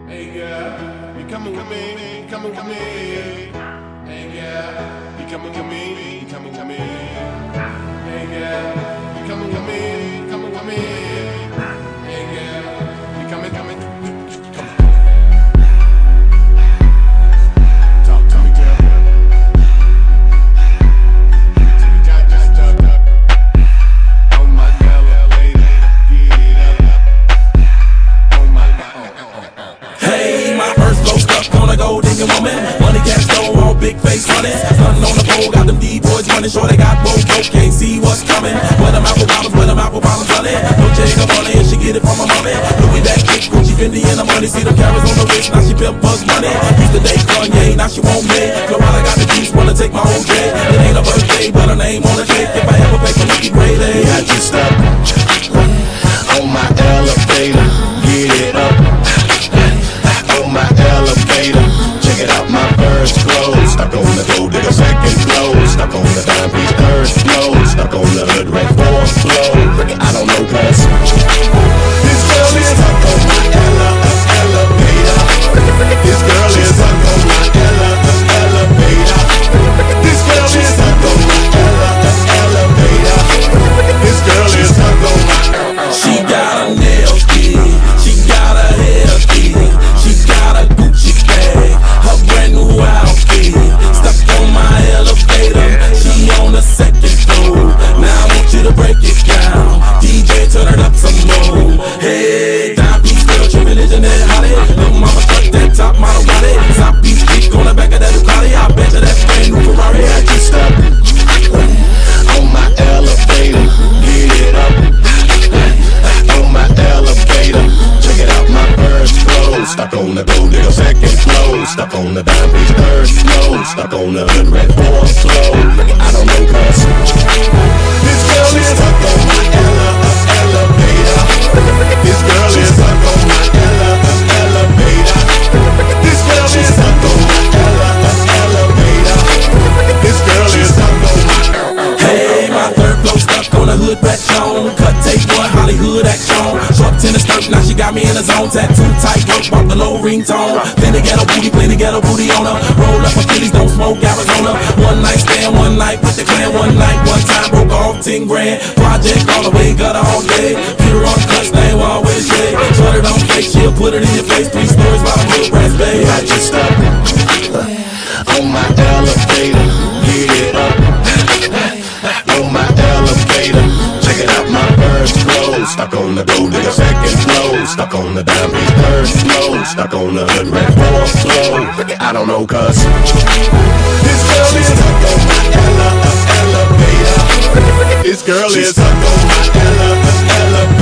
Hey girl, you coming with me? You coming with me? Hey girl, you coming with me? You coming with me? Hey girl, you coming with me? You coming with me? Hey girl, you coming? Talk to me, girl. Oh my girl, lady, get up. Oh my God. Hey, my first blow stuck on a gold digging woman. Money cash flow, all big face running. Nothing on the pole, got them D-boys running. Sure they got both, can't see what's coming. Where them apple bottoms running. No Jacob money, and she get it from my mommy. Louis that kick, Gucci, Fendi, and the money. See them carrots on the wrist, now she pimp buzz money. Used to date Kanye, now she won't me. Florida got the juice, wanna take my whole day. It ain't a birthday, but her name on the cake. If I ever bake a Mickey Grade A. I just stuck on my elevator, get it up. On my elevator, check it out, my first clothes. Stuck on the gold digger second floor. Stuck on the dime piece third floor. Stuck on the hood red fourth floor. I don't know cuz this girl is stuck on my elevator. This girl is stuck on my elevator. This girl is stuck on my elevator. This girl is stuck on my. She got a nail key, she got a hair key, she got a Gucci bag, her brand new outfit. Stuck on my elevator, she on the second floor. Now I want you to break it down, DJ turn it up some more. Hey, dime piece girl, trippin' isn't it hottie? Little mama truck that top model body, top piece kick on the back of that Ducati. I bet you that brand new Ferrari. I just stuck on my elevator, get it up. On my elevator, check it out, my first floor. Stuck on the gold digger second floor. Stuck on the dime piece third floor. Stuck on the hood red fourth floor. I don't know cuz this girl is stuck on my elevator. This girl is stuck on my elevator. This girl is stuck on my elevator. This girl is stuck on my. Hey, my third flow stuck on the hood patch on. Cut tape one, Hollywood action. Short tennis skirt, now she got me in the zone. Tattoo tight, work, bought the low ringtone. Then they ghetto booty, plenty ghetto booty on her. Roll up her kitties, don't smoke Arizona. One night stand, one night with the clan. One night, one time, broke off 10 grand. Project all the way, got her all day. Put her on the cuss, name always shade. Shut it on fake, she'll put it in your face. 3 stories by the real brass bay. I just stuck on my elevator, get it up. On my elevator, check it out, my first floor. Stuck on the gold digger second floor. Stuck on the dime piece third floor. Stuck on the hood red fourth floor. I don't know cuz this girl is stuck on my elevator. This girl is stuck on my elevator.